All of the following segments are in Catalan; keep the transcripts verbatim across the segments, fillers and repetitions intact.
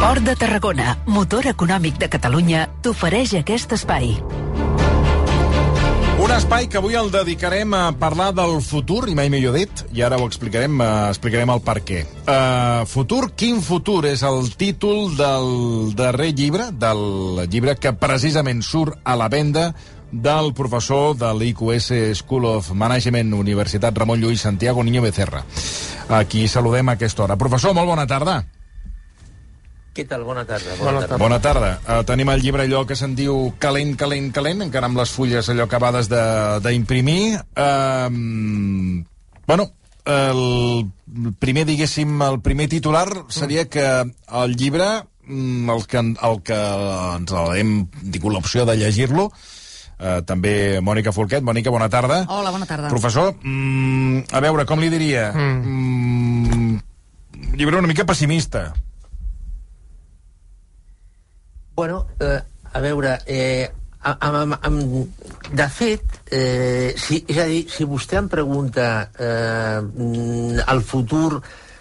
Port de Tarragona, motor econòmic de Catalunya, t'ofereix aquest espai. Un espai que avui el dedicarem a parlar del futur, i mai millor dit, i ara ho explicarem, uh, explicarem el per què. Uh, futur, quin futur? És el títol del darrer llibre, del llibre que precisament surt a la venda del professor de l'I Q S School of Management, Universitat Ramon Llull, Santiago Niño Becerra. Aquí saludem a aquesta hora. Professor, molt bona tarda. Què tal? Bona tarda. Bona, bona tarda. Bona tarda. Uh, tenim el llibre allò que se'n diu calent, calent, calent, encara amb les fulles allò acabades d'imprimir. Uh, bueno, el primer, diguéssim, el primer titular seria que el llibre, el que, el que ens hem tingut l'opció de llegir-lo, uh, també Mònica Folquet. Mònica, bona tarda. Hola, bona tarda. Professor, mm, a veure, com li diria? Mm. Mm, llibre una mica pessimista. Bueno, eh, a veure, eh, amb, amb, de fet, eh, si, és a dir, si vostè em pregunta eh, el futur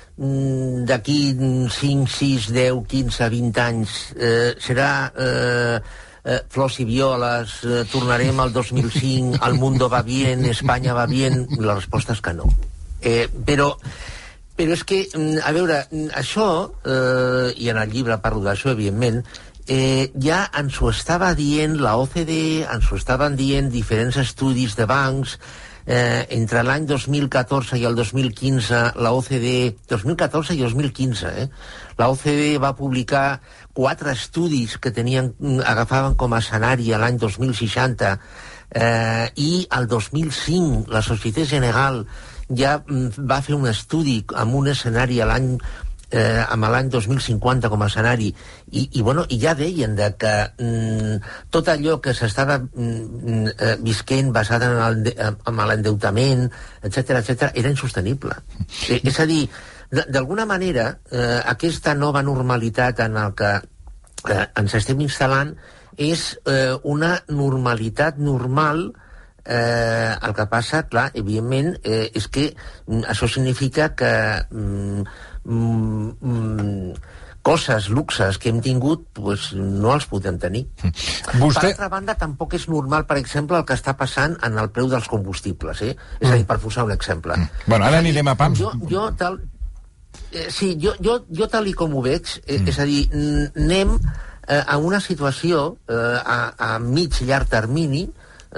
d'aquí cinc, sis, deu, quinze, vint anys eh, serà eh, eh, flors i violes, eh, tornarem al dos mil cinc, el mundo va bien, Espanya va bien, la resposta és que no. Eh, però, però és que, a veure, això, eh, i en el llibre parlo d'això, evidentment, Eh, ja ens ho estava dient la O C D E, ens ho estaven dient diferents estudis de bancs. Eh, entre l'any dos mil catorze i el dos mil quinze, la O C D E, dos mil catorze i dos mil quinze, eh, la O C D E va publicar quatre estudis que tenien, agafaven com a escenari l'any dos mil seixanta, eh, i el dos mil cinc la Société Générale ja va fer un estudi amb un escenari a l'any Eh, amb l'any dos mil cinquanta com a escenari i, i, bueno, i ja deien de que mm, tot allò que s'estava mm, eh, visquent basat en l'endeutament, etcètera, etcètera, era insostenible. Eh, és a dir, d'alguna manera, eh, aquesta nova normalitat en el que eh, ens estem instal·lant és eh, una normalitat normal. Eh, el que passa, clar, evidentment, eh, és que mm, això significa que mm, mm, mm, coses, luxes que hem tingut, pues, no els podem tenir. Vostè... Per altra banda, tampoc és normal, per exemple, el que està passant en el preu dels combustibles, eh? És a dir, per posar un exemple. Mm. Bueno, ara anirem a pams. Jo, jo tal... Eh, sí, jo, jo, jo tal i com ho veig, eh, mm. és a dir, anem eh, a una situació eh, a, a mig llarg termini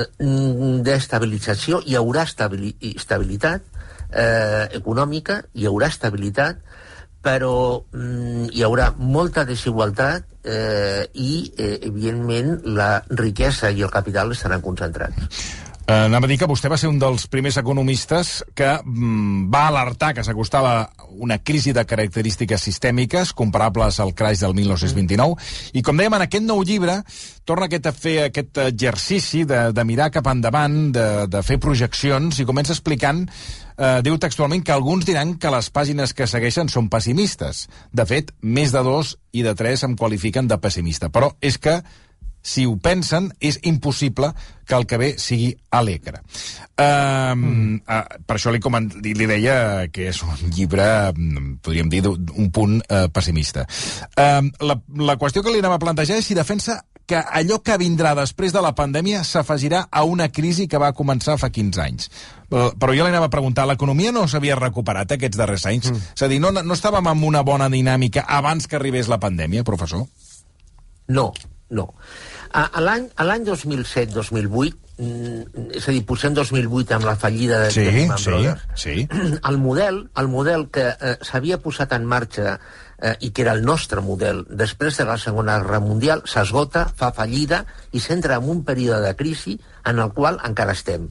d'estabilització. Hi haurà estabilitat eh, econòmica, hi haurà estabilitat, però mm, hi haurà molta desigualtat eh, i, eh, evidentment, la riquesa i el capital estaran concentrats. Eh, anava a dir que vostè va ser un dels primers economistes que mm, va alertar que s'acostava una crisi de característiques sistèmiques comparables al crash del mil nou-cents vint-i-nou, i com dèiem, en aquest nou llibre torna aquest a fer aquest exercici de, de mirar cap endavant, de, de fer projeccions, i comença explicant, eh, diu textualment, que alguns diran que les pàgines que segueixen són pessimistes. De fet, més de dos i de tres em qualifiquen de pessimista, però és que si ho pensen, és impossible que el que ve sigui alegre. Uh, mm. uh, per això li, li, li deia que és un llibre, podríem dir, un punt uh, pessimista. Uh, la, la qüestió que li anem a plantejar és si defensa que allò que vindrà després de la pandèmia s'afegirà a una crisi que va començar fa quinze anys. Uh, però jo li anava a preguntar, l'economia no s'havia recuperat aquests darrers anys? Mm. És a dir, no, no estàvem en una bona dinàmica abans que arribés la pandèmia, professor? No, no. A l'any dos mil set dos mil vuit, és a dir, posem dos mil vuit amb la fallida de sí, Lehman sí, Brothers, sí. El model, el model que eh, s'havia posat en marxa eh, i que era el nostre model després de la Segona Guerra Mundial s'esgota, fa fallida i s'entra en un període de crisi en el qual encara estem.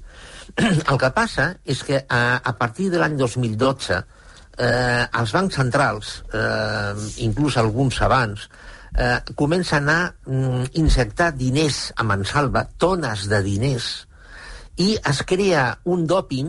El que passa és que a, a partir de l'any dos mil dotze eh, els bancs centrals, eh, inclús alguns abans, Eh, comença a anar mm, injectar diners a mansalva, tones de diners, i es crea un doping,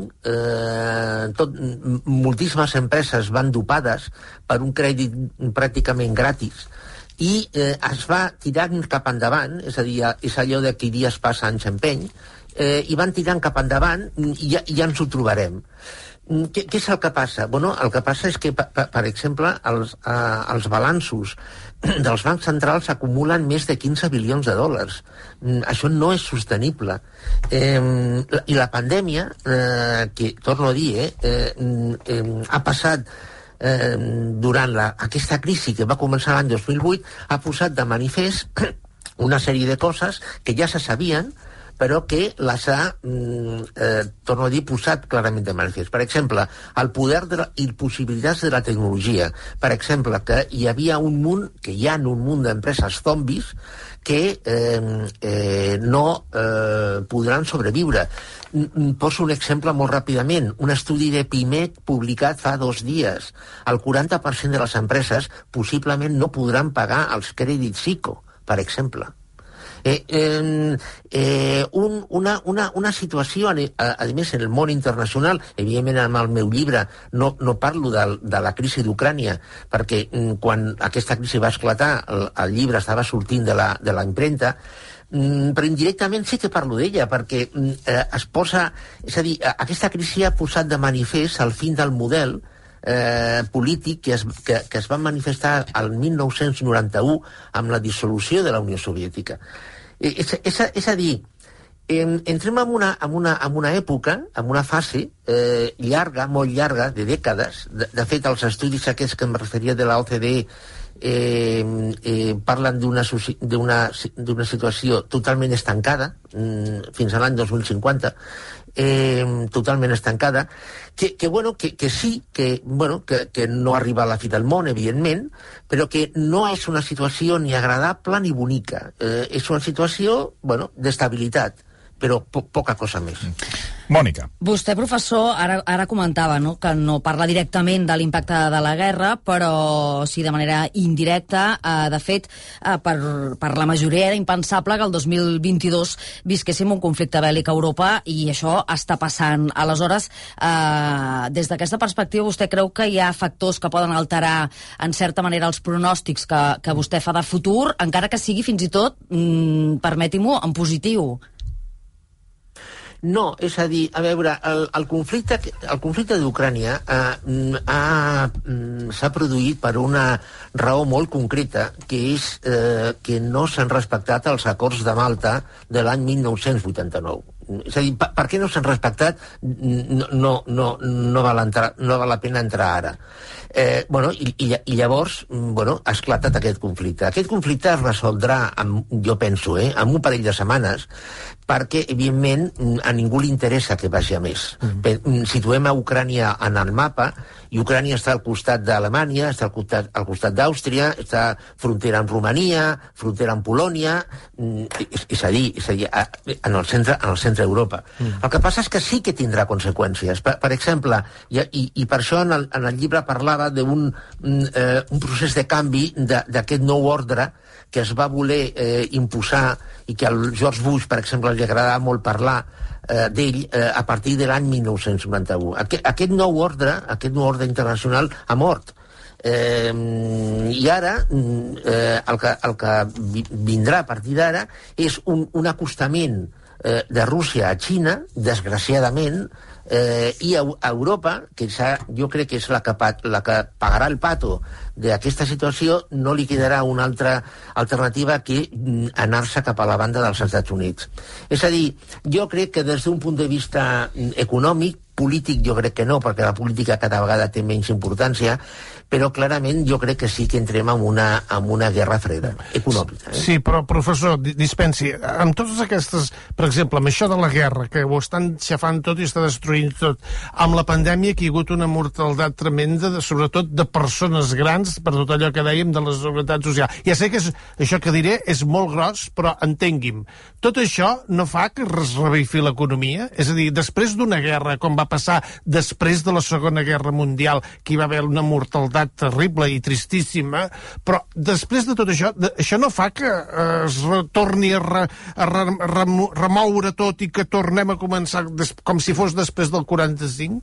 eh, tot, moltíssimes empreses van dopades per un crèdit pràcticament gratis, i eh, es va tirant cap endavant, és a dir, és allò de qui dies passa anys empeny, eh, i van tirant cap endavant i ja, ja ens ho trobarem. Què, què és el que passa? Bueno, el que passa és que, per, per exemple, els, eh, els balanços dels bancs centrals acumulen més de quinze bilions de dòlars. Això no és sostenible. Eh, I la pandèmia, eh, que, torno a dir, eh, eh, eh, ha passat eh, durant la, aquesta crisi que va començar l'any dos mil vuit, ha posat de manifest una sèrie de coses que ja se sabien, però que les ha, eh, torno a dir, posat clarament de manifest. Per exemple, el poder de la, i possibilitats de la tecnologia. Per exemple, que hi havia un munt, que hi ha un munt d'empreses zombis que eh, eh, no eh, podran sobreviure. Poso un exemple molt ràpidament. Un estudi de Pimec publicat fa dos dies. El quaranta per cent de les empreses possiblement no podran pagar els crèdits ICO, per exemple. Eh, eh, eh, un, una, una, una situació, a, a més, en el món internacional, evidentment amb el meu llibre no, no parlo de, de la crisi d'Ucrània, perquè quan aquesta crisi va esclatar, el, el llibre estava sortint de la, de la impremta, però indirectament sí que parlo d'ella, perquè eh, es posa... És a dir, aquesta crisi ha posat de manifest el fin del model Eh, polític que es, que, que es va manifestar al mil nou-cents noranta-u amb la dissolució de la Unió Soviètica. Eh, és, és, és a dir, eh, entrem en una, en, una, en una època, en una fase eh, llarga, molt llarga, de dècades. De, de fet, els estudis aquests que em referia de la O C D E Eh, eh, parlen d'una d'una situació totalment estancada mm, fins a l'any dos mil cinquanta, eh, totalment estancada, que, que, bueno, que, que sí, que, bueno, que, que no arriba a la fi del món, evidentment, però que no és una situació ni agradable ni bonica. Eh, és una situació, bueno, d'estabilitat, però po poca cosa més. Mònica. Vostè, professor, ara, ara comentava, no?, que no parla directament de l'impacte de la guerra, però sí de manera indirecta. Eh, de fet, eh, per, per la majoria era impensable que el dos mil vint-i-dos visquéssim un conflicte bèl·lic a Europa, i això està passant. Aleshores, eh, des d'aquesta perspectiva, vostè creu que hi ha factors que poden alterar, en certa manera, els pronòstics que, que vostè fa de futur, encara que sigui fins i tot, mm, permeti-m'ho, en positiu? No, és a dir, a veure, el, el conflicte, el conflicte d'Ucrània eh, s'ha produït per una raó molt concreta, que és eh, que no s'han respectat els acords de Malta de l'any mil nou-cents vuitanta-nou. És a dir, per, per què no s'han respectat? No, no, no, no, val entrar, no val la pena entrar ara. Eh, bueno, i, i, i llavors, bueno, ha esclatat aquest conflicte. Aquest conflicte es resoldrà, amb, jo penso, eh, en un parell de setmanes, perquè, evidentment, a ningú li interessa que vagi a més. Mm. Situem a Ucrània en el mapa, i Ucrània està al costat d'Alemanya, està al costat, al costat d'Àustria, està frontera amb Romania, frontera amb Polònia, és, és a dir, és a dir en, el centre, en el centre d'Europa. Mm. El que passa és que sí que tindrà conseqüències. Per, per exemple, i, i, i per això en el, en el llibre parlava d'un eh, un procés de canvi d'aquest nou ordre que es va voler eh, imposar, i que al George Bush, per exemple, li agradava molt parlar eh, d'ell eh, a partir de l'any mil nou-cents noranta-u. Aquest, aquest nou ordre, aquest nou ordre internacional ha mort. Eh, I ara eh, el, que, el que vindrà a partir d'ara és un, un acostament eh, de Rússia a Xina, desgraciadament, eh, i a, a Europa, que jo crec que és la que, la que pagarà el pato d'aquesta situació, no li quedarà una altra alternativa que anar-se cap a la banda dels Estats Units. És a dir, jo crec que des d'un punt de vista econòmic, polític jo crec que no, perquè la política cada vegada té menys importància, però clarament jo crec que sí que entrem en una, en una guerra freda, econòmica. Eh? Sí, però professor, dispensi, amb totes aquestes, per exemple, amb això de la guerra, que ho estan xafant tot i està destruint tot, amb la pandèmia que hi ha hagut una mortalitat tremenda, de, sobretot de persones grans, per tot allò que dèiem de la seguretat social. Ja sé que és, això que diré és molt gros, però entengui'm, tot això no fa que es revifi l'economia? És a dir, després d'una guerra, com va passar després de la Segona Guerra Mundial, que hi va haver una mortalitat terrible i tristíssima, però després de tot això, de, això no fa que eh, es torni a, re, a re, remo, remoure tot i que tornem a començar des, com si fos després del quaranta-cinc?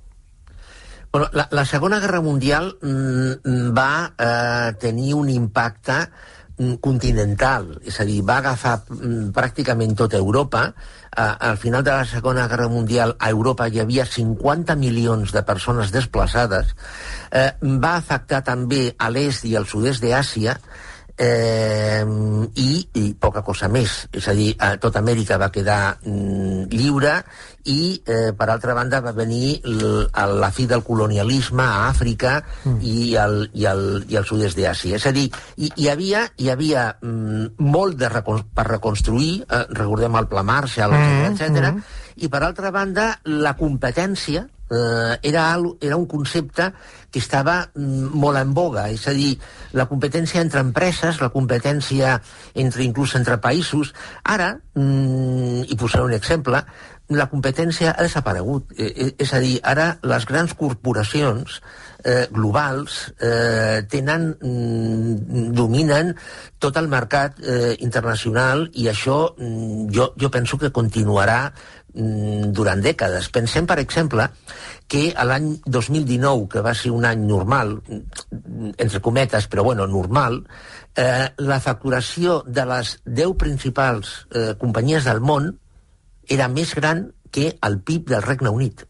Bueno, la, la Segona Guerra Mundial mm, va eh, tenir un impacte continental, és a dir, va agafar pràcticament tota Europa. Al final de la Segona Guerra Mundial a Europa hi havia cinquanta milions de persones desplaçades. Va afectar també a l'est i al sud-est d'Àsia, Eh, i, i poca cosa més. És a dir, tota Amèrica va quedar mm, lliure i, eh, per altra banda, va venir l, la fi del colonialisme a Àfrica mm. i, al, i, al, i al sud-est d'Àsia. És a dir, hi, hi havia, hi havia mm, molt de recon per reconstruir, eh, recordem el Pla Marshall, etcètera, etcètera, mm. i, per altra banda, la competència Uh, era, era un concepte que estava mm, molt en boga, és a dir, la competència entre empreses, la competència entre inclús entre països. Ara, mm, i posaré un exemple, la competència ha desaparegut. Eh, és a dir, ara les grans corporacions eh, globals eh, tenen, mm, dominen tot el mercat eh, internacional, i això mm, jo, jo penso que continuarà durant dècades. Pensem, per exemple, que l'any dos mil dinou, que va ser un any normal, entre cometes, però bueno, normal, eh, la facturació de les deu principals eh, companyies del món era més gran que el P I B del Regne Unit.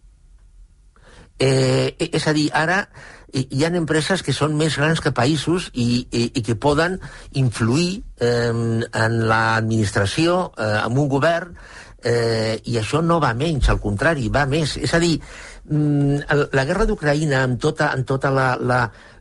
Eh, és a dir, ara hi ha empreses que són més grans que països i, i, i que poden influir eh, en l'administració, eh, en un govern, eh, i això no va menys, al contrari, va més. És a dir, la guerra d'Ucraïna, amb tota, amb tota la, la,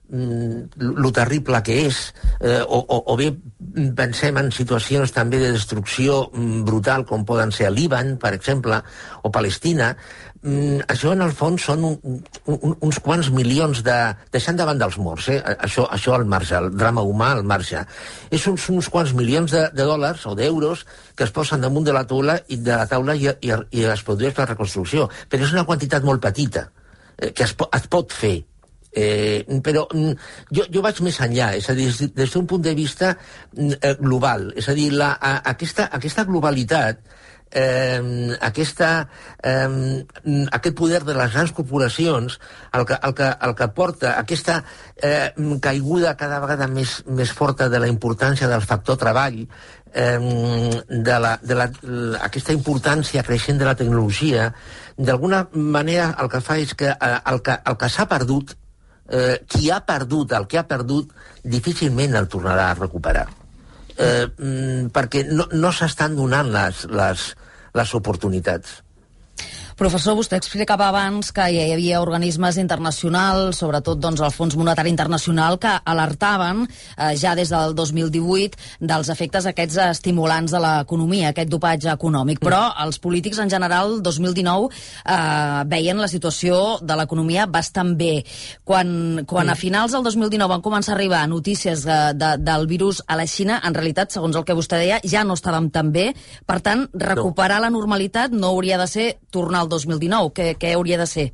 lo terrible que és, eh, o, o, o bé pensem en situacions també de destrucció brutal, com poden ser a Líban, per exemple, o Palestina, Mm, això en el fons són un, un, uns quants milions de... deixant davant dels morts, eh? això, això al marge, el drama humà al marge. És uns, uns quants milions de, de dòlars o d'euros que es posen damunt de la taula i, de la taula i, i, i es produeix la reconstrucció. Però és una quantitat molt petita, eh, que es, es pot fer. Eh, però mm, jo, jo vaig més enllà, és a dir, des, des d'un punt de vista mm, global. És a dir, la, a, aquesta, aquesta globalitat, Eh, aquesta, eh, aquest poder de les grans corporacions, el que, el que, el que porta aquesta eh, caiguda cada vegada més, més forta de la importància del factor treball, eh, de, la, de la, aquesta importància creixent de la tecnologia, d'alguna manera el que fa és que eh, el que, el que s'ha perdut, eh, qui ha perdut el que ha perdut, difícilment el tornarà a recuperar. Eh, perquè no, no s'estan donant les, les, les oportunitats. Professor, vostè explicava abans que hi havia organismes internacionals, sobretot doncs, el Fons Monetari Internacional, que alertaven eh, ja des del dos mil divuit dels efectes aquests estimulants de l'economia, aquest dopatge econòmic. Però els polítics en general, dos mil dinou, eh, veien la situació de l'economia bastant bé. Quan, quan a finals del dos mil dinou van començar a arribar notícies de, de, del virus a la Xina, en realitat, segons el que vostè deia, ja no estàvem tan bé. Per tant, recuperar la normalitat no hauria de ser tornar al dos mil dinou. Què, què hauria de ser?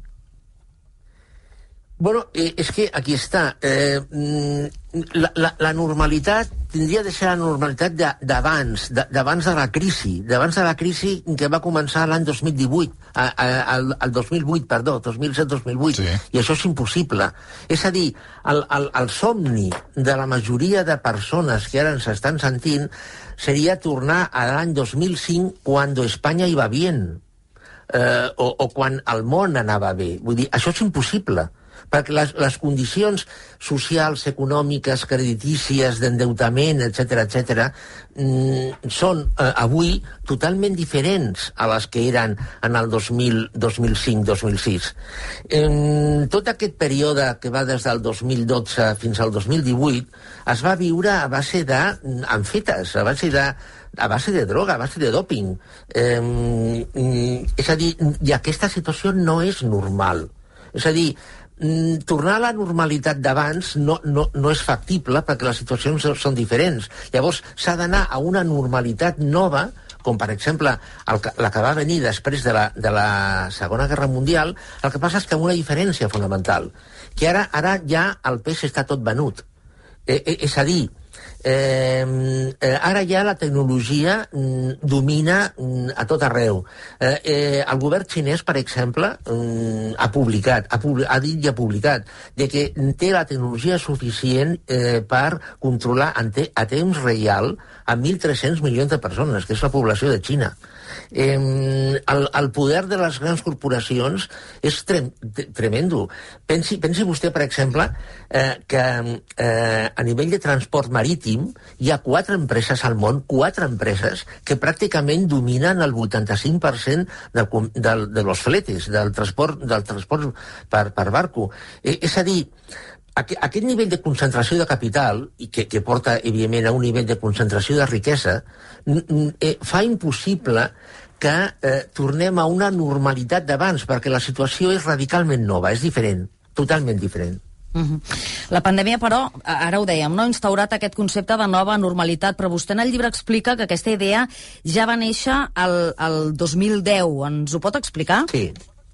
Bueno, eh, és que aquí està. Eh, la, la, la normalitat tindria de ser la normalitat d'abans, d'abans de la crisi, d'abans de la crisi que va començar l'any dos mil divuit, al, al dos mil vuit, perdó, dos mil set dos mil vuit, sí. I això és impossible. És a dir, el, el, el somni de la majoria de persones que ara ens estan sentint seria tornar a l'any dos mil cinc, quan Espanya iba bien. Eh, o, o quan el món anava bé. Vull dir, això és impossible, perquè les, les condicions socials, econòmiques, creditícies, d'endeutament, etcètera, etcètera, mm, són eh, avui totalment diferents a les que eren en el dos mil, dos mil cinc dos mil sis. En tot aquest període que va des del dos mil dotze fins al dos mil divuit es va viure a base d'amfetes, a base de a base de droga, a base de doping. Eh, és a dir, i aquesta situació no és normal. És a dir, tornar a la normalitat d'abans no, no, no és factible perquè les situacions són diferents. Llavors s'ha d'anar a una normalitat nova, com per exemple el que, la que va venir després de la, de la Segona Guerra Mundial. El que passa és que amb una diferència fonamental, que ara, ara ja el peix està tot venut. Eh, eh, és a dir, Eh, eh, ara ja la tecnologia mm, domina mm, a tot arreu. Eh, eh, el govern xinès, per exemple, mm, ha publicat, ha, publi ha dit i ha publicat de que té la tecnologia suficient eh, per controlar a, te a temps real a mil tres-cents milions de persones, que és la població de Xina. Eh, el, el poder de les grans corporacions és trem tremendo. Pensi, pensi vostè, per exemple, eh, que eh, a nivell de transport marítim hi ha quatre empreses al món, quatre empreses, que pràcticament dominen el vuitanta-cinc per cent del, del, de los fletes, del transport, del transport per, per barco. Eh, és a dir, aquest nivell de concentració de capital, i que, que porta, evidentment, a un nivell de concentració de riquesa, eh, fa impossible que eh, tornem a una normalitat d'abans, perquè la situació és radicalment nova, és diferent, totalment diferent. Uh-huh. La pandèmia, però, ara ho dèiem, no ha instaurat aquest concepte de nova normalitat, però vostè en el llibre explica que aquesta idea ja va néixer el, el dos mil deu. Ens ho pot explicar? Sí.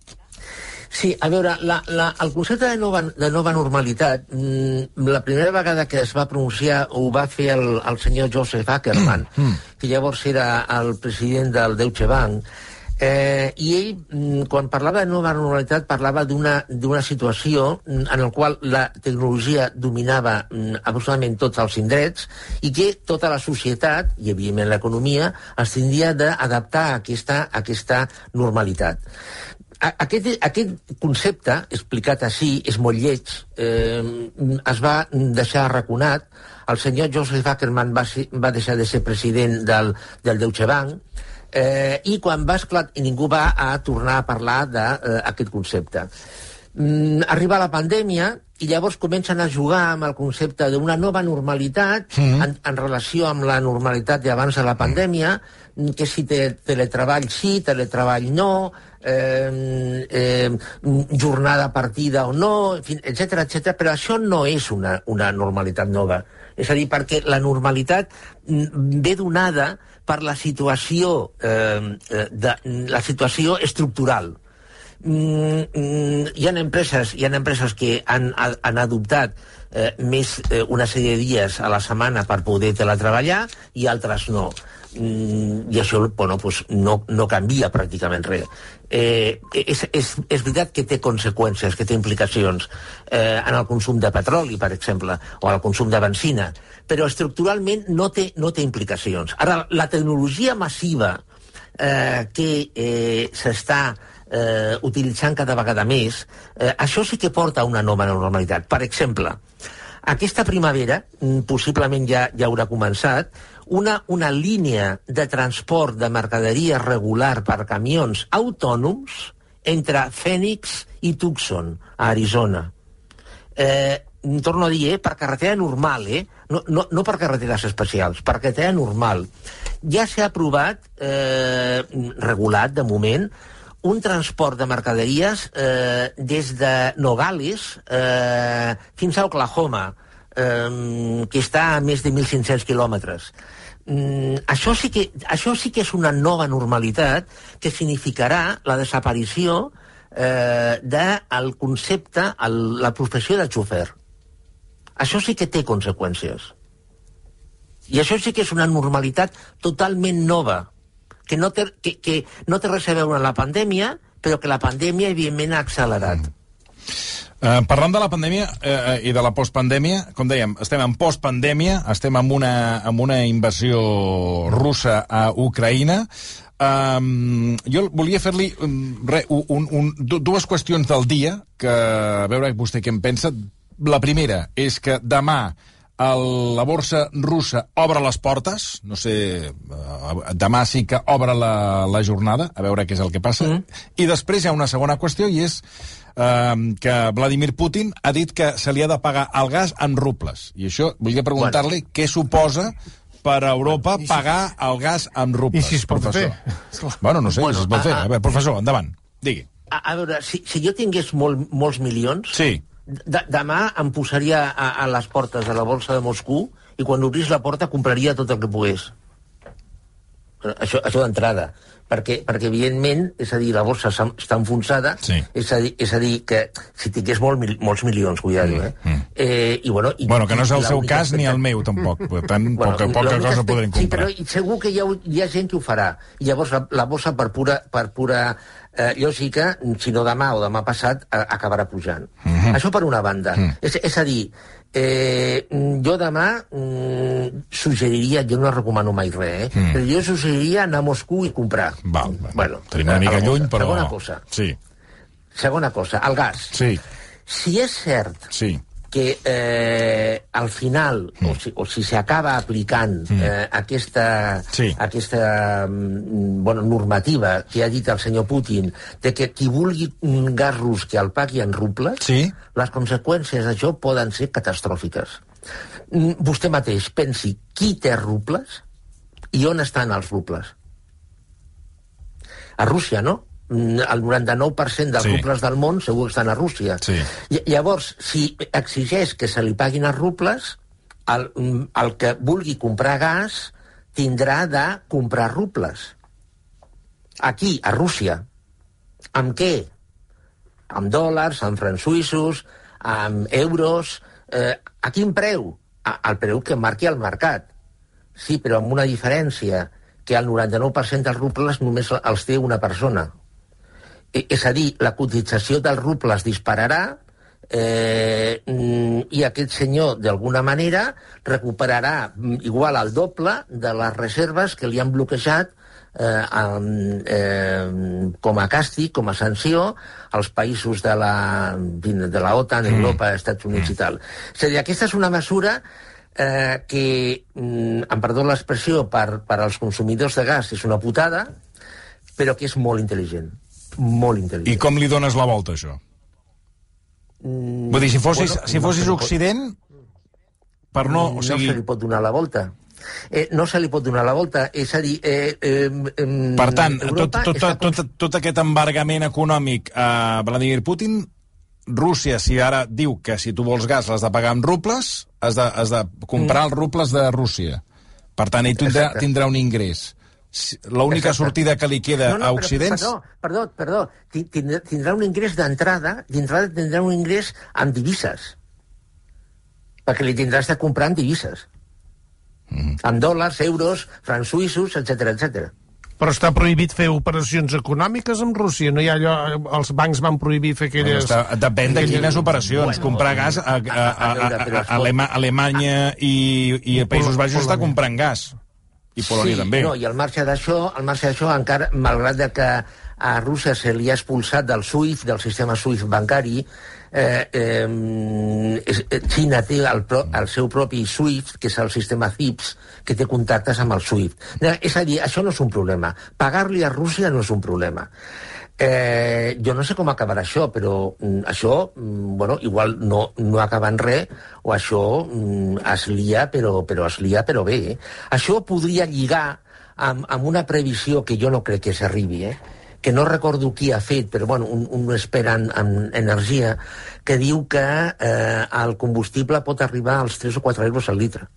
Sí, a veure, la, la, el concepte de nova, de nova normalitat, mmm, la primera vegada que es va pronunciar ho va fer el, el senyor Joseph Ackerman, mm. que llavors era el president del Deutsche Bank, eh, i ell, mmm, quan parlava de nova normalitat, parlava d'una situació en la qual la tecnologia dominava mmm, absolutament tots els indrets i que tota la societat, i evidentment l'economia, es tindria d'adaptar a aquesta, a aquesta normalitat. Aquest, aquest concepte, explicat així, és molt lleig, eh, es va deixar arraconat. El senyor Joseph Ackerman va, ser, va deixar de ser president del, del Deutsche Bank, eh, i quan va esclatar, i ningú va a tornar a parlar d'aquest eh, concepte. Mm, arriba la pandèmia i llavors comencen a jugar amb el concepte d'una nova normalitat mm. en, en relació amb la normalitat d'abans de la pandèmia, que si te, teletreball sí, teletreball no, eh, eh, jornada partida o no, en fi, etcètera, etcètera, però això no és una, una normalitat nova. És a dir, perquè la normalitat ve donada per la situació, eh, de, la situació estructural. Mm, mm, hi ha empreses, hi ha empreses que han, han adoptat eh, més eh, una sèrie de dies a la setmana per poder teletreballar i altres no. Mm, i això bueno, pues no, no canvia pràcticament res. Eh, és, és, és veritat que té conseqüències, que té implicacions eh, en el consum de petroli, per exemple, o en el consum de benzina, però estructuralment no té, no té implicacions. Ara, la tecnologia massiva eh, que eh, s'està eh, utilitzant cada vegada més, eh, això sí que porta a una nova normalitat. Per exemple, aquesta primavera, possiblement ja, ja haurà començat, una, una línia de transport de mercaderia regular per camions autònoms entre Phoenix i Tucson, a Arizona. Eh, torno a dir, eh, per carretera normal, eh? no, no, no per carreteres especials, per carretera normal. Ja s'ha aprovat, eh, regulat de moment, un transport de mercaderies eh, des de Nogales eh, fins a Oklahoma, eh, que està a més de mil cinc-cents quilòmetres. Mm, això, sí que, això sí que és una nova normalitat que significarà la desaparició eh, del concepte, el, la professió de xofer. Això sí que té conseqüències. I això sí que és una normalitat totalment nova, que no té, que, que no té res a veure amb la pandèmia, però que la pandèmia, evidentment, ha accelerat. Mm. Uh, parlant de la pandèmia uh, i de la postpandèmia, com dèiem, estem en postpandèmia, estem en una, en una invasió russa a Ucraïna. Um, jo volia fer-li um, un, un, dues qüestions del dia, que a veure vostè què en pensa. La primera és que demà el, la borsa russa obre les portes, no sé, uh, demà sí que obre la, la jornada, a veure què és el que passa. Mm. I després hi ha una segona qüestió, i és Uh, que Vladimir Putin ha dit que se li ha de pagar el gas en rubles. I això, volia preguntar-li bueno. què suposa per a Europa si... pagar el gas en rubles. I si es pot professor. fer? Bueno, no sé, bueno, si es pot a, fer. A, a veure, professor, endavant, digui. A, a veure, si, si jo tingués molt, molts milions, sí. de, demà em posaria a, a les portes de la borsa de Moscou i quan obrís la porta compraria tot el que pogués. això, això d'entrada. Perquè, perquè, evidentment, és a dir, la borsa està enfonsada, sí. és, a dir, és a dir, que si tingués molt, molts milions, cuidado, eh? Mm. eh i, bueno, i, bueno, que no és el seu cas expectativa... ni el meu, tampoc. Per tant, bueno, poca, poca cosa podrem comprar. Sí, però segur que hi ha, hi ha gent que ho farà. I llavors la, la borsa, per pura, per pura eh, lògica, si no demà o demà passat, a, acabarà pujant. Mm -hmm. Això per una banda. Mm. És, és a dir, Eh, jo demà mm, suggeriria, jo no recomano mai res, eh, mm. però jo suggeriria anar a Moscou i comprar. Val, val. Bueno, tenim una mica lluny, però... Segona cosa. Sí. Segona cosa, el gas. Sí. Si és cert sí. que eh, al final, mm. o si, o si s'acaba aplicant mm. eh, aquesta, sí. aquesta mm, bueno, normativa que ha dit el senyor Putin, de que qui vulgui un gas rus que el pagui en rubles, sí. les conseqüències d'això poden ser catastròfiques. Mm, vostè mateix pensi qui té rubles i on estan els rubles. A Rússia, no? El noranta-nou per cent dels sí. rubles del món segur que estan a Rússia. Sí. Llavors, si exigeix que se li paguin els rubles, el, el que vulgui comprar gas tindrà de comprar rubles. Aquí, a Rússia. Amb què? Amb dòlars, amb francs suïssos, amb euros... Eh, a quin preu? Al preu que marqui el mercat. Sí, però amb una diferència, que el noranta-nou per cent dels rubles només els té una persona. És a dir, la cotització dels rubles dispararà eh, i aquest senyor, d'alguna manera, recuperarà igual al doble de les reserves que li han bloquejat eh, eh, com a càstig, com a sanció, als països de la, de la OTAN, mm. Europa, Estats Units mm. i tal. És a dir, aquesta és una mesura eh, que, em perdó l'expressió, per, per als consumidors de gas és una putada, però que és molt intel·ligent. Molt intel·ligent. I com li dones la volta, això? Mm, Vull dir, si fossis, bueno, si fossis no Occident, per no... O sigui... No se li pot donar la volta. Eh, no se li pot donar la volta. És a dir... Eh, eh, eh, per tant, tot, tot, tot, tot, tot aquest embargament econòmic a Vladimir Putin, Rússia, si ara diu que si tu vols gas l'has de pagar amb rubles, has de, has de comprar mm. els rubles de Rússia. Per tant, ell tindrà, tindrà un ingrés. L'única sortida que li queda no, no, a Occident... Perdó, perdó, perdó. Tindrà, tindrà un ingrés d'entrada, d'entrada tindrà un ingrés en divises. Perquè li tindràs de comprar en divises. Mm. En dòlars, euros, francs suïssos, etcètera, etcètera. Però està prohibit fer operacions econòmiques amb Rússia? No hi ha allò... Els bancs van prohibir fer aquelles... Bueno, està, depèn de quines operacions. Bueno, comprar gas a, a, a, a, a, a Alemanya i, i a Països Baixos està comprant gas. I Polònia sí, també. No, i al marge d'això, al marge d'això, encara, malgrat de que a Rússia se li ha expulsat del SWIFT, del sistema SWIFT bancari, eh, eh, Xina té el, pro, el seu propi SWIFT, que és el sistema C I P S, que té contactes amb el SWIFT. És a dir, això no és un problema. Pagar-li a Rússia no és un problema. Eh, jo no sé com acabarà això, però mm, això, mm, bueno, igual no, no acaba en res, o això mm, es lia, però, però es lia, però bé. Eh? Això podria lligar amb, amb una previsió que jo no crec que s'arribi, eh? que no recordo qui ha fet, però bueno, un, un expert en, en energia, que diu que eh, el combustible pot arribar als tres o quatre euros al litre.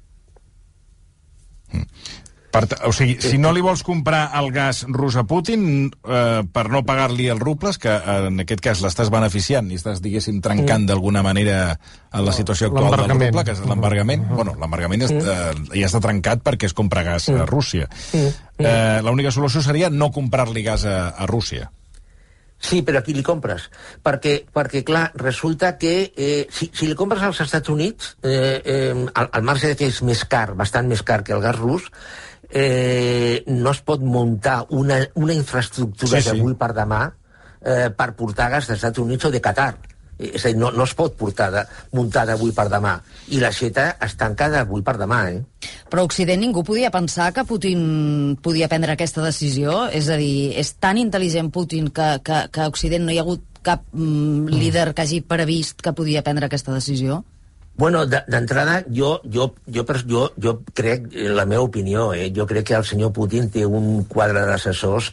Mm. Per, o sigui, si no li vols comprar el gas rus a Putin eh, per no pagar-li els rubles, que en aquest cas l'estàs beneficiant i estàs, diguéssim, trencant mm. d'alguna manera en la situació actual del ruble, que és l'embargament. Mm. Bueno, l'embargament mm. eh, ja està trencat perquè es compra gas mm. a Rússia. Mm. Eh, l'única solució seria no comprar-li gas a, a Rússia. Sí, però a qui li compres? Perquè, perquè clar, resulta que eh, si, si li compres als Estats Units, eh, eh, al, al marge que és més car, bastant més car que el gas rus, eh, no es pot muntar una, una infraestructura sí, sí. d'avui per demà eh, per portar gas dels Estats Units o de Qatar. És a dir, no, no es pot portar de, muntar d'avui per demà. I la xeta es tanca d'avui per demà, eh? Però a Occident ningú podia pensar que Putin podia prendre aquesta decisió? És a dir, és tan intel·ligent Putin que, que, que a Occident no hi ha hagut cap mm, líder que hagi previst que podia prendre aquesta decisió? Bueno, d'entrada, jo, jo, jo, jo, jo crec, la meva opinió, eh, jo crec que el senyor Putin té un quadre d'assessors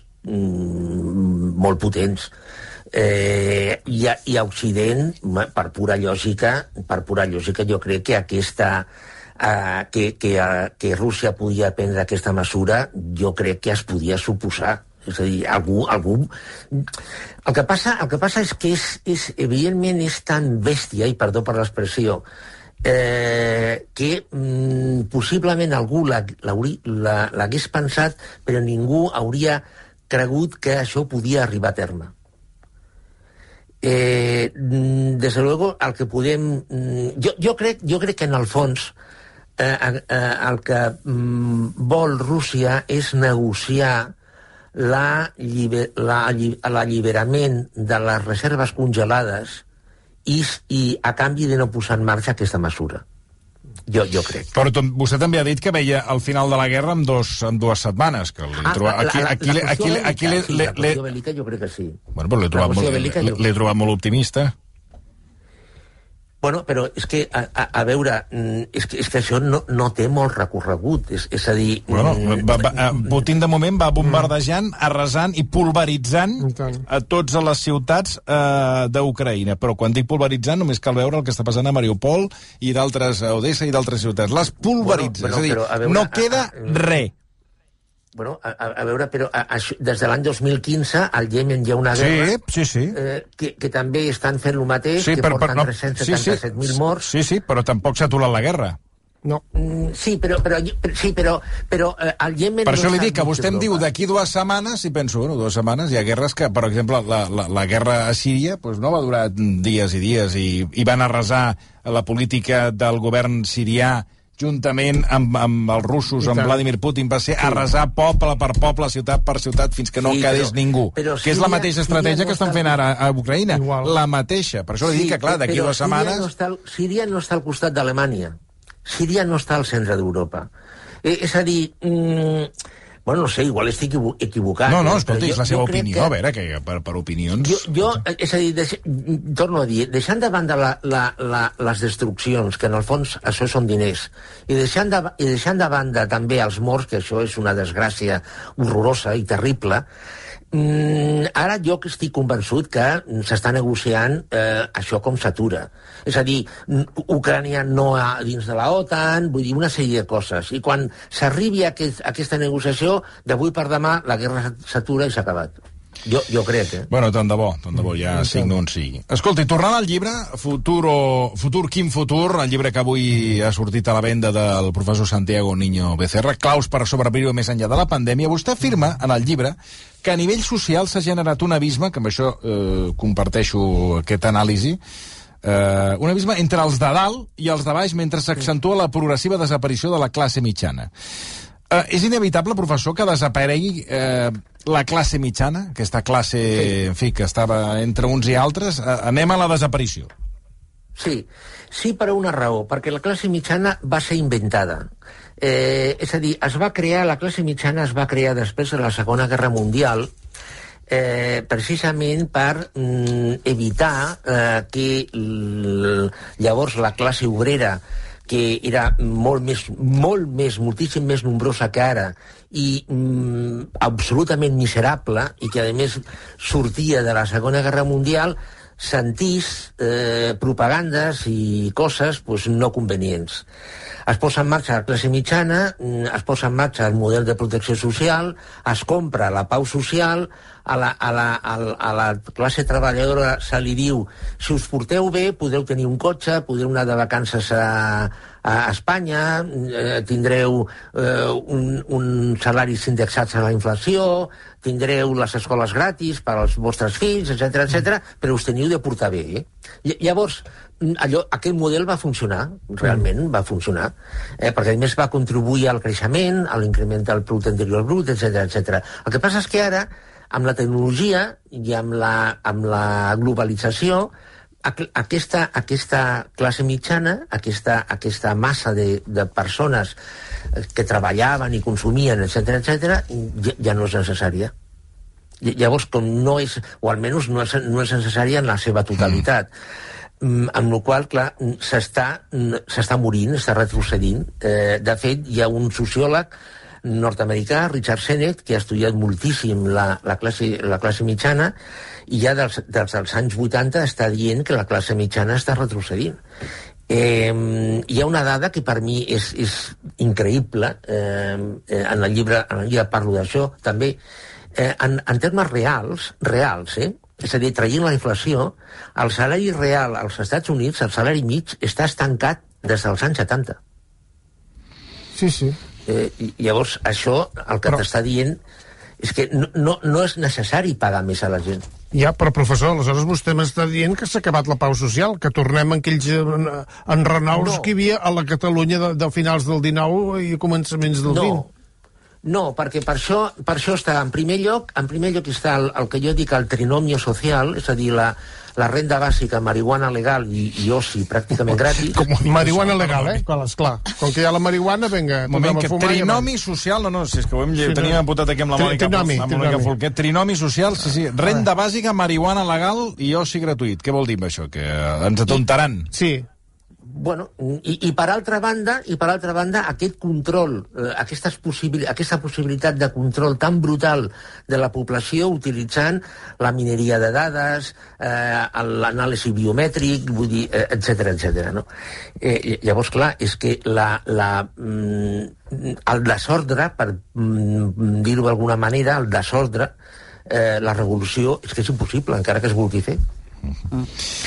mm, molt potents. Eh, i, a, i a Occident, per pura lògica, per pura lògica, jo crec que aquesta, uh, que, que, uh, que Rússia podia prendre aquesta mesura, jo crec que es podia suposar. És a dir, algú... algú... El, que passa, el que passa és que és, és, evidentment és tan bèstia, i perdó per l'expressió, eh, que mm, possiblement algú l'hagués pensat, però ningú hauria cregut que això podia arribar a terme. Eh, desde luego, el que podem... Jo, jo, crec, jo crec que en el fons eh, eh, el que mm, vol Rússia és negociar l'alliberament de les reserves congelades i, i a canvi de no posar en marxa aquesta mesura. Jo, jo crec. Però vostè també ha dit que veia el final de la guerra en, dos, en dues setmanes. Que ah, trobat, aquí, la, la, aquí, la aquí, aquí, aquí, sí, la qüestió bèl·lica jo crec que sí. Bueno, però l'he trobat, molt, trobat molt optimista. Bueno, però és que, a, a, a veure, és que, és que això no, no té molt recorregut. És, és a dir... Bueno, va, va, Putin de moment va bombardejant, arrasant i pulveritzant a totes les ciutats eh, d'Ucraïna. Però quan dic pulveritzant només cal veure el que està passant a Mariupol i d'altres, a Odessa i d'altres ciutats. Les pulveritza, bueno, bueno, és a dir, a veure, no queda a, a, res. Bueno, a, a veure, però a, a, des de l'any dos mil quinze al Iemen hi ha una guerra sí, sí, sí. Eh, que, que també estan fent el mateix, sí, que però, porten no, tres-cents setanta-set mil sí, sí, morts. Sí, sí, però tampoc s'ha aturat la guerra. No. Mm, sí, però, però, sí, però, però eh, al Iemen... Per això no li dic que vostè em diu d'aquí dues setmanes i penso, bueno, dues setmanes, hi ha guerres que, per exemple, la, la, la guerra a Síria pues, no va durar dies i dies i, i van arrasar la política del govern sirià juntament amb, amb els russos, amb Vladimir Putin, va ser sí. arrasar poble per poble, ciutat per ciutat, fins que no sí, quedés però, ningú. Però que Síria, és la mateixa estratègia no que estan fent ara a Ucraïna. Igual. La mateixa. Per això sí, li dic que, clar, d'aquí dues setmanes... No està, Síria no està al costat d'Alemanya. Síria no està al centre d'Europa. Eh, és a dir... Mm, bueno, no sé, igual estic equivocat. No, no, escolti, és la seva opinió, que... a veure, que per, per opinions... Jo, jo, és a dir, deix... torno a dir, deixant de banda la, la, la, les destruccions, que en el fons això són diners, i deixant de, i deixant de banda també els morts, que això és una desgràcia horrorosa i terrible, Mm, ara jo que estic convençut que s'està negociant eh, això com s'atura. És a dir, Ucrània no a dins de la OTAN, vull dir, una sèrie de coses. I quan s'arribi a, aquest, a aquesta negociació, d'avui per demà, la guerra s'atura i s'ha acabat. Jo, jo crec, eh? Bueno, tant de bo, tant de bo, ja mm, signo on sigui. Escolti, tornant al llibre, Futuro, Futur, quin futur, el llibre que avui ha sortit a la venda del professor Santiago Niño Becerra, claus per sobreviure més enllà de la pandèmia, vostè afirma en el llibre que a nivell social s'ha generat un abisme, que amb això eh, comparteixo aquesta anàlisi, eh, un abisme entre els de dalt i els de baix mentre s'accentua la progressiva desaparició de la classe mitjana. Eh, és inevitable, professor, que desaparegui eh, la classe mitjana, aquesta classe, sí. en fi, que estava entre uns i altres? Eh, anem a la desaparició. Sí, sí per una raó, perquè la classe mitjana va ser inventada. Eh, és a dir, es va crear, la classe mitjana es va crear després de la Segona Guerra Mundial eh, precisament per mm, evitar eh, que l, llavors la classe obrera, que era molt més, molt més, moltíssim més nombrosa que ara i mm, absolutament miserable i que a més sortia de la Segona Guerra Mundial, sentís eh, propagandes i coses pues, no convenients. Es posa en marxa la classe mitjana, es posa en marxa el model de protecció social, es compra la pau social, a la, a la, a la classe treballadora se li diu si us porteu bé podeu tenir un cotxe, podeu anar de vacances a, a Espanya, eh, tindreu eh, un, un salaris indexats a la inflació, tindreu les escoles gratis per als vostres fills, etcètera, etcètera, però us teniu de portar bé. Eh? Llavors, allò, aquell model va funcionar, realment va funcionar, eh, perquè a més va contribuir al creixement, a l'increment del producte interior brut, etcètera, etcètera. El que passa és que ara, amb la tecnologia i amb la, amb la globalització, aquesta, aquesta classe mitjana, aquesta, aquesta massa de, de persones que treballaven i consumien, etcètera, etcètera, ja, ja no és necessària. Llavors, com no és, o almenys no és, no és necessària en la seva totalitat. Mm. Amb la qual clar, s'està morint, està retrocedint. Eh, de fet, hi ha un sociòleg nord-americà, Richard Sennett, que ha estudiat moltíssim la, la, classe, la classe mitjana i ja dels, dels, dels anys vuitanta està dient que la classe mitjana està retrocedint. Eh, hi ha una dada que per mi és, és increïble, eh, en el llibre, en el llibre parlo d'això, també, eh, en, en termes reals, reals, eh? És a dir, traient la inflació, el salari real als Estats Units, el salari mig, està estancat des dels anys setanta. Sí, sí. Eh, i llavors, això, el que Però... t'està dient és que no, no, no és necessari pagar més a la gent. Ja, però professor, aleshores vostè m'està dient que s'ha acabat la pau social, que tornem en aquells enrenous no. que hi havia a la Catalunya de, de finals del dinou i començaments del no. vint. No, perquè per això, per això està, en primer lloc, en primer lloc està el, el que jo dic el trinomio social, és a dir, la, la renda bàsica, marihuana legal i, i oci pràcticament gratis. Com marihuana legal, eh? Clar, esclar. Com que hi ha la marihuana, vinga, moment, que trinomi social, no, no, si és que ho hem, sí, teníem apuntat aquí amb la Mònica, trinomi, amb la Mònica Folquet. Trinomi social, sí, sí. Renda bàsica, marihuana legal i oci gratuït. Què vol dir això? Que ens atontaran? Sí. Bueno, i, i per altra banda, i per altra banda, aquest control, eh, aquestes possibil aquesta possibilitat de control tan brutal de la població utilitzant la mineria de dades, eh, l'anàlisi biomètric, vull dir, eh, etcètera, etcètera, no? Eh, llavors, clar, és que la, la, mm, el desordre, per mm, dir-ho d'alguna manera, el desordre, eh, la revolució, és que és impossible, encara que es vulgui fer. Mm.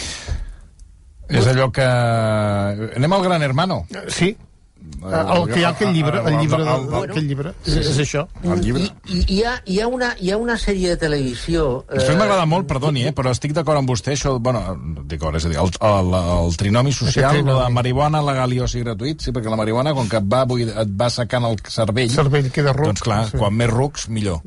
És allò que... Anem al Gran Hermano. Sí. El que hi ha aquell llibre, el llibre, el, el, el, aquell llibre, és, és això. El llibre. I, i hi, ha, hi, ha una, hi ha una sèrie de televisió... Després m'agrada molt, perdoni, eh, però estic d'acord amb vostè, això, bueno, d'acord, és a dir, el, el, el trinomi social, el de marihuana legal i oci gratuït, sí, perquè la marihuana, com que et va, et va secant el cervell, cervell queda ruc, doncs clar, sí. Quan més rucs, millor.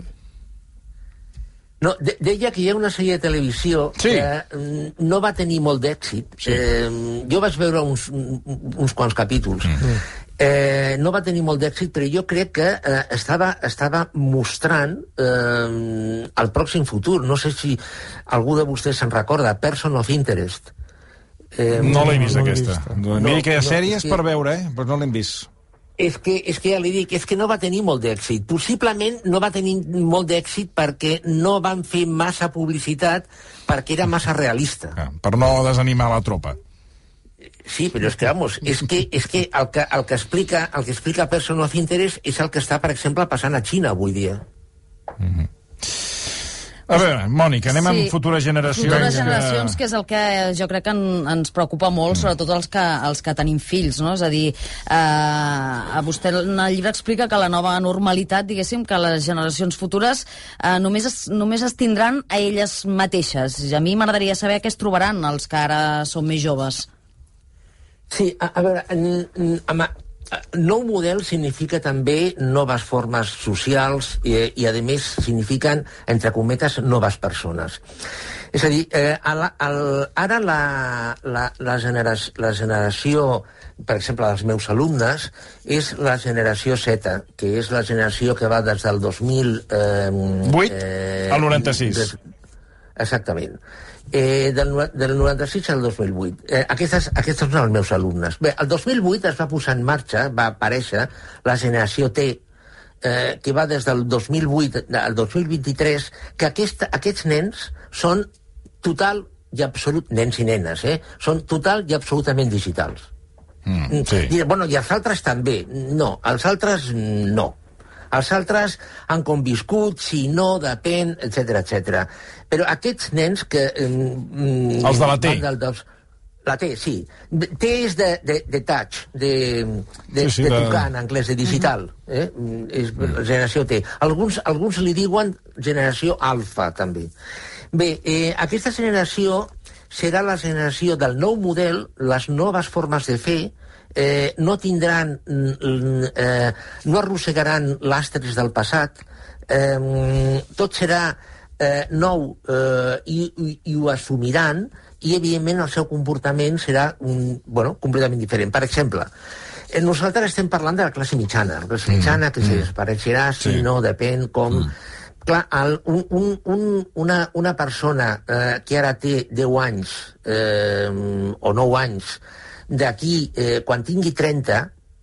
No, de, deia que hi ha una sèrie de televisió sí. que mm, no va tenir molt d'èxit. Sí. Eh, jo vaig veure uns, uns quants capítols. Mm. Eh, no va tenir molt d'èxit, però jo crec que eh, estava, estava mostrant eh, el pròxim futur. No sé si algú de vostès se'n recorda, Person of Interest. Eh, no l'he vist, no aquesta. No, Mira que hi ha no, sèries que... per veure, eh? Però no l'hem vist. És que, és que ja li dic, és que no va tenir molt d'èxit. Possiblement no va tenir molt d'èxit perquè no van fer massa publicitat, perquè era massa realista. Ah, per no desanimar la tropa. Sí, però és que, vamos, és que, és que, el, que el que explica el que explica Person of Interest és el que està, per exemple, passant a Xina avui dia. Mm-hmm. A veure, Mònica, anem sí. amb futures generacions. Futures generacions, que és el que jo crec que en, ens preocupa molt, mm. sobretot els que, els que tenim fills, no? És a dir, eh, vostè en el llibre explica que la nova normalitat, diguéssim, que les generacions futures eh, només, es, només es tindran a elles mateixes. I a mi m'agradaria saber què es trobaran els que ara són més joves. Sí, a, a veure, en, en, nou model significa també noves formes socials i, i a més, signifiquen, entre cometes, noves persones. És a dir, eh, a la, al, ara la, la, la, genera, la generació, per exemple, dels meus alumnes, és la generació Z, que és la generació que va des del dos mil vuit eh, al noranta-sis. Des, exactament. Eh, del, del noranta-sis al dos mil vuit. Eh, aquestes, aquestes són els meus alumnes. Bé, el dos mil vuit es va posar en marxa, va aparèixer la generació T, eh, que va des del dos mil vuit al dos mil vint-i-tres, que aquest, aquests nens són total i absolut, nens i nenes, eh, són total i absolutament digitals. Mm, sí. I, bueno, i els altres també. No, els altres no. Els altres han conviscut, si no, depèn, etcètera, etcètera. Però aquests nens que... Mm, els de la T. Del, dels, la T, sí. T és de, de, de touch, de, de, sí, sí, de tocar en anglès, de digital. Eh? És la generació T. Alguns, alguns li diuen generació alfa, també. Bé, eh, aquesta generació serà la generació del nou model, les noves formes de fer, Eh, no tindran, eh, no arrossegaran lastres del passat, eh, tot serà eh, nou eh, i, i, i ho assumiran, i evidentment el seu comportament serà un, bueno, completament diferent. Per exemple, eh, nosaltres estem parlant de la classe mitjana, la classe mitjana que mm. se desapareixerà, si sí. no, depèn com... Mm. Clar, el, un, un, un, una, una persona eh, que ara té deu anys eh, o nou anys, d'aquí, eh, quan tingui trenta,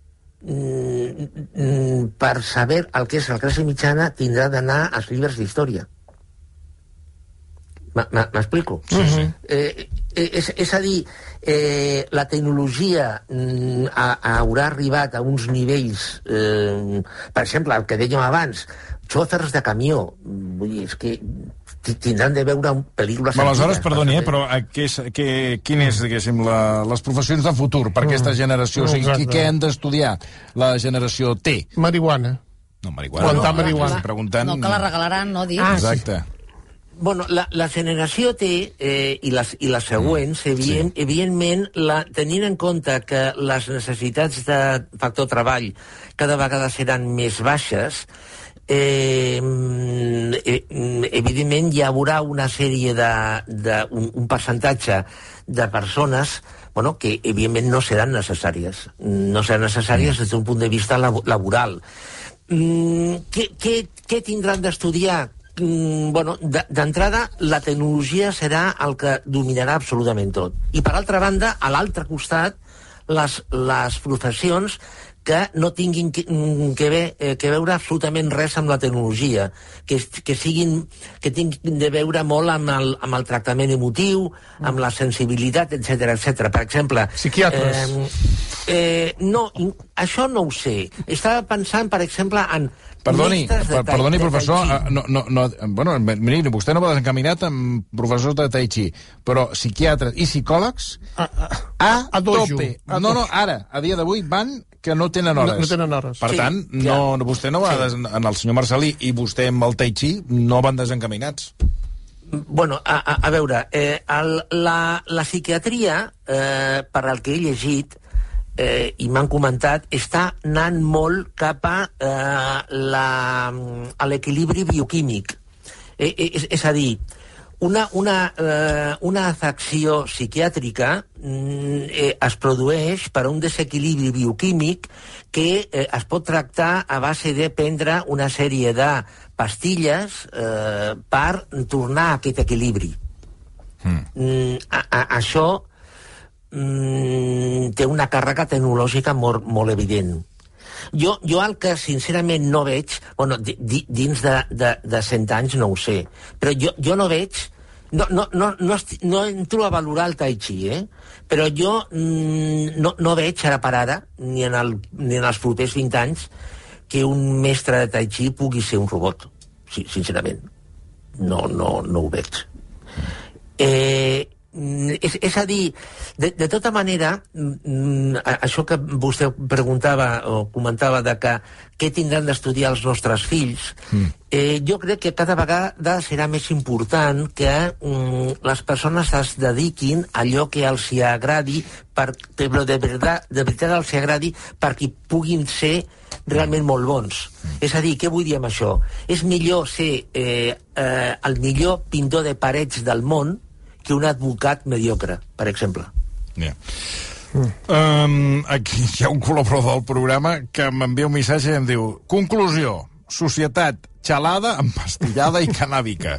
mm, mm, per saber el que és la classe mitjana, tindrà d'anar als llibres d'història. M'explico? Sí, sí. Eh, és, és a dir, eh, la tecnologia mm, ha, haurà arribat a uns nivells, eh, per exemple, el que dèiem abans, xòfers de camió, vull dir, és que tindran de veure pel·lícules... Bueno, aleshores, perdoni, eh, però què és, què, quin és, diguéssim, la, les professions de futur per aquesta generació? O sigui, què, què han d'estudiar la generació T? Marihuana. No, marihuana. Plantar no, marihuana. Preguntant... No, que la regalaran, no, dic. Ah, exacte. Bueno, la, la generació T eh, i, les, i les següents, evident, sí. evidentment, la, tenint en compte que les necessitats de factor treball cada vegada seran més baixes, eh, eh, evidentment hi haurà una sèrie de, de un, un percentatge de persones, bueno, que evidentment no seran necessàries, no seran necessàries des d'un punt de vista laboral. Mm, què, què, què tindran d'estudiar? Mm, bueno, d'entrada, la tecnologia serà el que dominarà absolutament tot. I, per altra banda, a l'altre costat, les, les professions que no tinguin que, que, ve, que veure absolutament res amb la tecnologia, que, que, siguin, que tinguin de veure molt amb el, amb el tractament emotiu, amb la sensibilitat, etcètera, etcètera. Per exemple... Psiquiatres. Eh, eh, no, això no ho sé. Estava pensant, per exemple, en... Perdoni, per, perdoni, professor, no, no, no, bueno, miri, vostè no va desencaminat amb professors de Tai Chi, però psiquiatres i psicòlegs a, a, a, a dojo. tope. A no, no, ara, a dia d'avui van que no tenen hores. No, no tenen hores. Per sí, tant, no, vostè no va, sí. en el senyor Marcelí i vostè amb el Tai Chi no van desencaminats. Bueno, a, a, a veure, eh, el, la, la psiquiatria, eh, per al que he llegit, Eh, i m'han comentat, està anant molt cap a, eh, la, a l'equilibri bioquímic. Eh, eh, és, és a dir, una, una, eh, una afecció psiquiàtrica eh, es produeix per un desequilibri bioquímic que eh, es pot tractar a base de prendre una sèrie de pastilles eh, per tornar a aquest equilibri. Mm. Mm, a, a, això Mm, té una càrrega tecnològica molt, molt evident. Jo, jo el que sincerament no veig, bueno, di, di, dins de, de, de cent anys no ho sé, però jo, jo no veig, no, no, no, no, esti, no entro a valorar el Tai Chi, eh? Però jo mm, no, no veig ara per ara, ni en, el, ni en els propers vint anys, que un mestre de Tai Chi pugui ser un robot, sí, sincerament. No, no, no ho veig. Eh... És, és a dir, de, de tota manera, mm, això que vostè preguntava o comentava de que què tindran d'estudiar els nostres fills, mm. eh, jo crec que cada vegada serà més important que mm, les persones es dediquin a allò que els hi agradi, per, però de veritat, de veritat els hi agradi perquè puguin ser realment molt bons. Mm. És a dir, què vull dir amb això? És millor ser eh, eh, el millor pintor de parets del món que un advocat mediocre, per exemple. Yeah. Mm. Um, aquí hi ha un col·laborador del programa que m'envia un missatge i em diu: conclusió, societat xalada, empastillada i canàbica.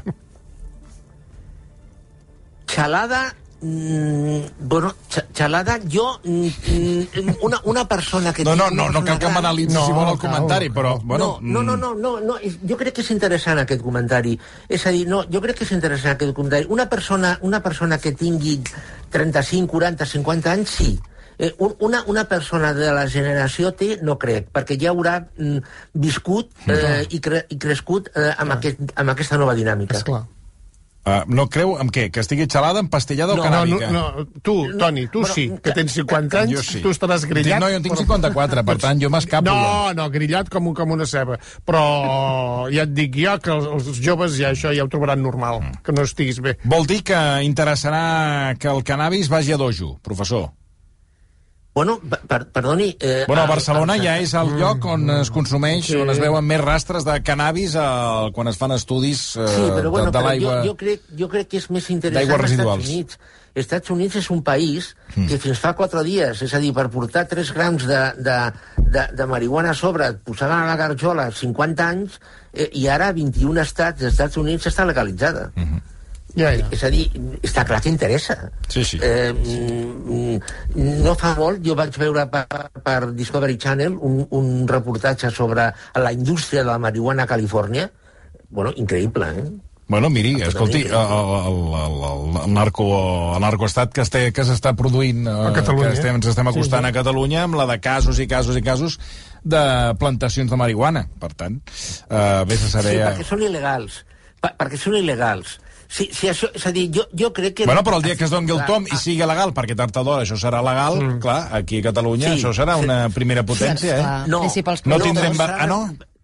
Xalada... Mm, bueno, xalada, jo... Mm, una, una persona que... No, no, no, no cal que m'analitzi no, si vol el comentari, però... Bueno, no, no, no, no, no, jo crec que és interessant aquest comentari. És a dir, no, jo crec que és interessant aquest comentari. Una persona, una persona que tingui trenta-cinc, quaranta, cinquanta anys, sí. Eh, una, una persona de la generació T no crec, perquè ja haurà mm, viscut eh, i, cre i crescut eh, amb, aquest, amb aquesta nova dinàmica. Esclar. Uh, no creu amb què? Que estigui xalada, empastillada no, o canàbica? No, no, no, tu, Toni, tu no, sí, que tens cinquanta anys, sí. Tu estaràs grillat. No, jo en tinc cinquanta-quatre, per tant, jo m'escapo. No, no, grillat com, com una ceba. Però ja et dic jo que els, els joves ja això ja ho trobaran normal, que no estiguis bé. Vol dir que interessarà que el cannabis vagi a dojo, professor? Bueno, per, perdoni... Eh, bueno, a Barcelona el, el, ja és el lloc on es consumeix, sí. on es veuen més rastres de cannabis el, quan es fan estudis eh, sí, però, bueno, de, de l'aigua... Jo, jo, crec, jo crec que és més interessant als Estats Units. Els Estats Units és un país mm. que fins fa quatre dies, és a dir, per portar tres grams de, de, de, de marihuana a sobre, et posaven a la garjola cinquanta anys, eh, i ara vint-i-un estats dels Estats Units està legalitzada. Mm-hmm. Ja, ja. És a dir, està clar que interessa. Sí, sí. Eh, no fa molt jo vaig veure per, per Discovery Channel un, un reportatge sobre la indústria de la marihuana a Califòrnia. Bueno, increïble, eh? Bueno, miri, escolti, el, el, el, el, narco, el narcoestat que, este, que s'està produint, a Catalunya, que estem, ens estem acostant sí, sí. a Catalunya, amb la de casos i casos i casos de plantacions de marihuana. Per tant, eh, vés a saber... Sí, perquè són il·legals. Per, perquè són il·legals. Sí, sí, això, és a dir, jo, jo crec que... Bueno, però el dia que es doni el tom i sigui legal, perquè tard o d'hora això serà legal, mm. clar, aquí a Catalunya sí, això serà una primera potència, sí, eh? No, no tindrem... No, ah, no?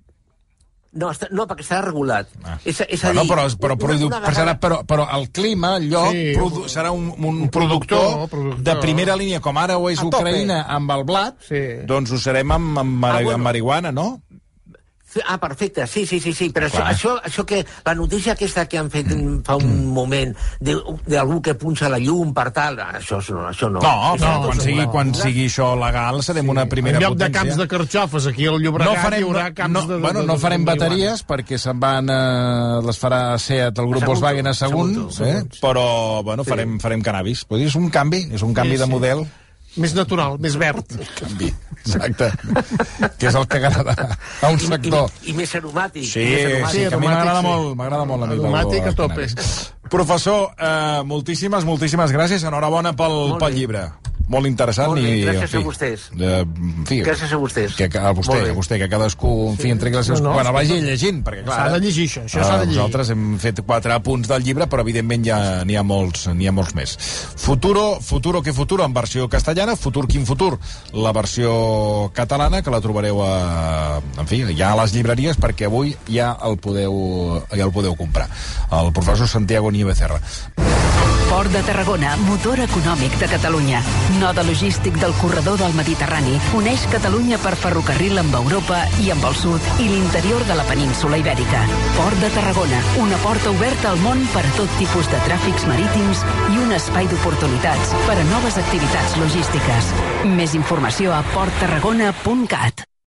No, està, no, perquè estarà regulat. Ah. És, és a bueno, dir, però, però, una, una vegada... serà, però, però el clima, el lloc, sí, produ serà un, un, un productor, productor, productor de primera línia, com ara ho és Ucraïna amb el blat, sí. doncs ho serem amb, amb, ah, bueno. amb marihuana, no? Ah, perfecte, sí, sí, sí, sí. Però això, això, això que... La notícia aquesta que han fet mm. fa un mm. moment d'algú que punxa la llum per tal, això, això no. No, no, no quan, sigui, quan sigui això legal serem sí. una primera potència. En lloc potència. de camps de carxofes, aquí al Llobregat no farem, hi haurà camps no, de... Bueno, no farem bateries perquè se'n van... Eh, les farà Seat, el grup Volkswagen a Sagunt, eh? però bueno, farem, farem cannabis. Vull dir, és un canvi, és un canvi sí, de model. Sí. Més natural, més verd. Canvi, exacte. Que és el que agrada a un sector. I, i, i més aromàtic. Sí, més aromàtic. sí, que a mi m'agrada sí. molt, m'agrada molt l'amic del aromàtic a tope. Professor, eh, moltíssimes, moltíssimes gràcies. Enhorabona pel, pel llibre. Molt interessant. Molt bé, i, gràcies fi, a vostès. De, en fi, gràcies a vostès. Que, a vostè, a vostè, que cadascú en fi, entregui les seves... No, no, bueno, vagi llegint, perquè clar... S'ha de llegir això, això s'ha de llegir. Nosaltres hem fet quatre punts del llibre, però evidentment ja n'hi ha molts, n'hi ha molts més. Futuro, Futuro que Futuro, en versió castellana, Futur quin futur, la versió catalana, que la trobareu a... En fi, ja a les llibreries, perquè avui ja el podeu, ja el podeu comprar. El professor Santiago Nieve Becerra. Port de Tarragona, motor econòmic de Catalunya. Node logístic del corredor del Mediterrani. Uneix Catalunya per ferrocarril amb Europa i amb el sud i l'interior de la península Ibèrica. Port de Tarragona, una porta oberta al món per a tot tipus de tràfics marítims i un espai d'oportunitats per a noves activitats logístiques. Més informació a port tarragona punt cat.